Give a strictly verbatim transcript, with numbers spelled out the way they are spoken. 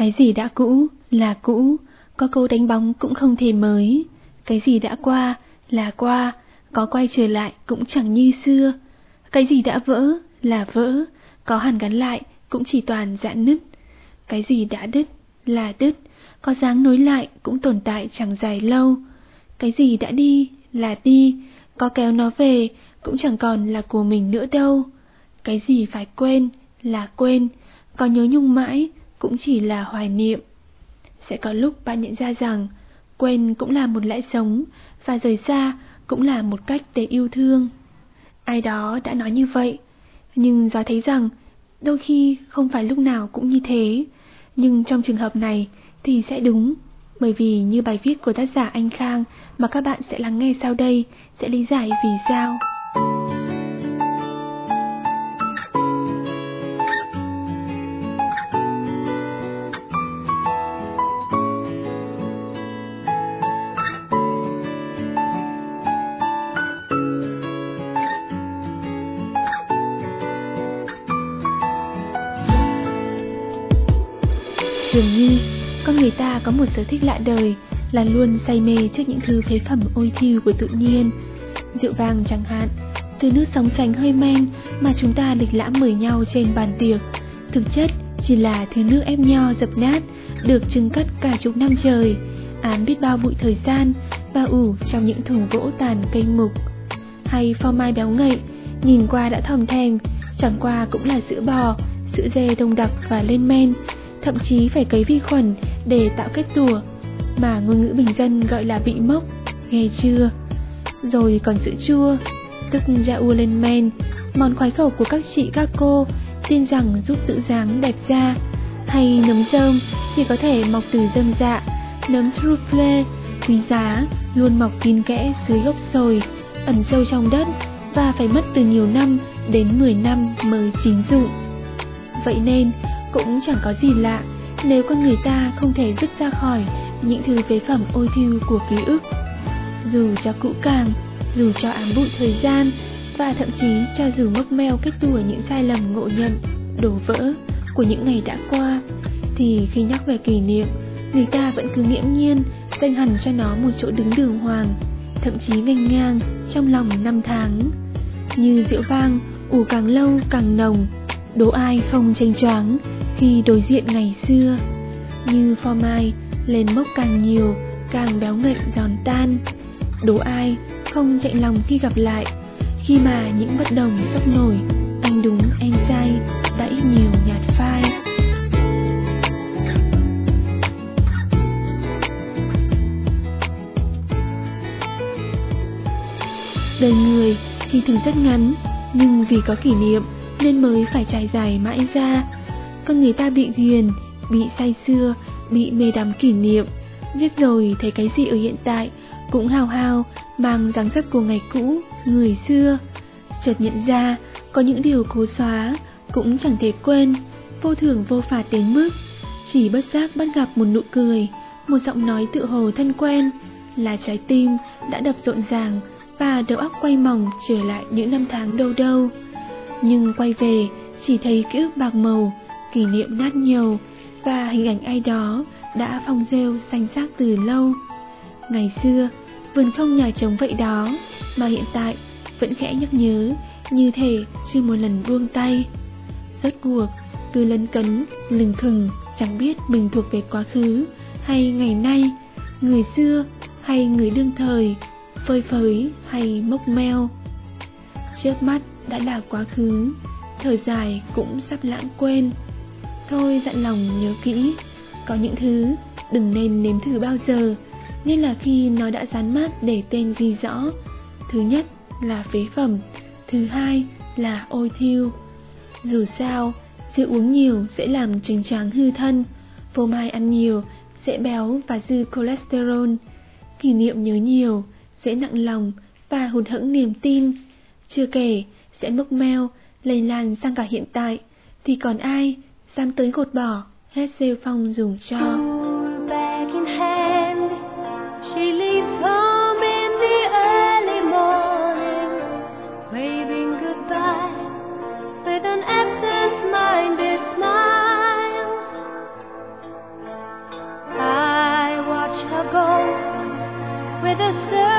Cái gì đã cũ là cũ, có câu đánh bóng cũng không thể mới. Cái gì đã qua là qua, có quay trở lại cũng chẳng như xưa. Cái gì đã vỡ là vỡ, có hàn gắn lại cũng chỉ toàn rạn nứt. Cái gì đã đứt là đứt, có dáng nối lại cũng tồn tại chẳng dài lâu. Cái gì đã đi là đi, có kéo nó về cũng chẳng còn là của mình nữa đâu. Cái gì phải quên là quên, có nhớ nhung mãi cũng chỉ là hoài niệm. Sẽ có lúc bạn nhận ra rằng quên cũng là một lẽ sống, và rời xa cũng là một cách để yêu thương. Ai đó đã nói như vậy, nhưng Gió thấy rằng đôi khi không phải lúc nào cũng như thế. Nhưng trong trường hợp này thì sẽ đúng, bởi vì như bài viết của tác giả Anh Khang mà các bạn sẽ lắng nghe sau đây sẽ lý giải vì sao. Dường như con người ta có một sở thích lạ đời là luôn say mê trước những thứ phế phẩm ôi thiêu của tự nhiên. Rượu vang chẳng hạn, từ nước sóng sánh hơi men mà chúng ta lịch lãm mời nhau trên bàn tiệc, thực chất chỉ là thứ nước ép nho dập nát, được chưng cất cả chục năm trời, án biết bao bụi thời gian và ủ trong những thùng gỗ tàn cây mục. Hay phô mai béo ngậy, nhìn qua đã thòm thèm, chẳng qua cũng là sữa bò, sữa dê đông đặc và lên men, thậm chí phải cấy vi khuẩn để tạo kết tủa, mà ngôn ngữ bình dân gọi là bị mốc, nghe chưa? Rồi còn sữa chua, tức Yaourt lên men, món khoái khẩu của các chị các cô, tin rằng giúp giữ dáng đẹp da. Hay nấm rơm chỉ có thể mọc từ rơm dạ, nấm truffle quý giá luôn mọc kín kẽ dưới gốc sồi, ẩn sâu trong đất và phải mất từ nhiều năm đến mười năm mới chín rụng. Vậy nên cũng chẳng có gì lạ nếu con người ta không thể dứt ra khỏi những thứ phế phẩm ôi thiêu của ký ức. Dù cho cũ càng, dù cho ám bụi thời gian, và thậm chí cho dù mốc meo kết tủa những sai lầm ngộ nhận, đổ vỡ của những ngày đã qua, thì khi nhắc về kỷ niệm, người ta vẫn cứ nghiễm nhiên dành hẳn cho nó một chỗ đứng đường hoàng, thậm chí nghênh ngang trong lòng năm tháng. Như rượu vang ủ càng lâu càng nồng, đố ai không chênh choáng khi đối diện ngày xưa. Như phô mai lên mốc càng nhiều càng béo ngậy giòn tan, đố ai không chạy lòng khi gặp lại, khi mà những bất đồng sốc nổi, anh đúng em sai đã ít nhiều nhạt phai. Đời người thì thường rất ngắn, nhưng vì có kỷ niệm nên mới phải trải dài mãi ra. Con người ta bị ghiền, bị say sưa, bị mê đắm kỷ niệm, viết rồi thấy cái gì ở hiện tại cũng hao hao, mang dáng dấp của ngày cũ, người xưa. Chợt nhận ra có những điều cố xóa cũng chẳng thể quên, vô thưởng vô phạt đến mức chỉ bất giác bắt gặp một nụ cười, một giọng nói tự hồ thân quen, là trái tim đã đập rộn ràng và đầu óc quay mòng trở lại những năm tháng đâu đâu. Nhưng quay về chỉ thấy ký ức bạc màu, kỷ niệm nát nhầu, và hình ảnh ai đó đã phong rêu xanh xác từ lâu. Ngày xưa vườn không nhà trống vậy đó, mà hiện tại vẫn khẽ nhắc nhớ, như thể chưa một lần buông tay. Rốt cuộc cứ lấn cấn lừng khừng, chẳng biết mình thuộc về quá khứ hay ngày nay, người xưa hay người đương thời, phơi phới hay mốc meo. Trước mắt đã là quá khứ, thở dài cũng sắp lãng quên. Thôi dặn lòng nhớ kỹ, có những thứ đừng nên nếm thử bao giờ, nhất là khi nó đã dán mác để tên ghi rõ. Thứ nhất là phế phẩm, thứ hai là ôi thiêu. Dù sao, rượu uống nhiều sẽ làm chênh choáng hư thân, phô mai ăn nhiều sẽ béo và dư cholesterol, kỷ niệm nhớ nhiều sẽ nặng lòng và hụt hẫng niềm tin. Chưa kể sẽ mốc meo lây lan sang cả hiện tại, thì còn ai dám tới gột bỏ hết rêu phong dùng cho. She leaves home in the early morning, waving goodbye with an absent-minded smile. with a certain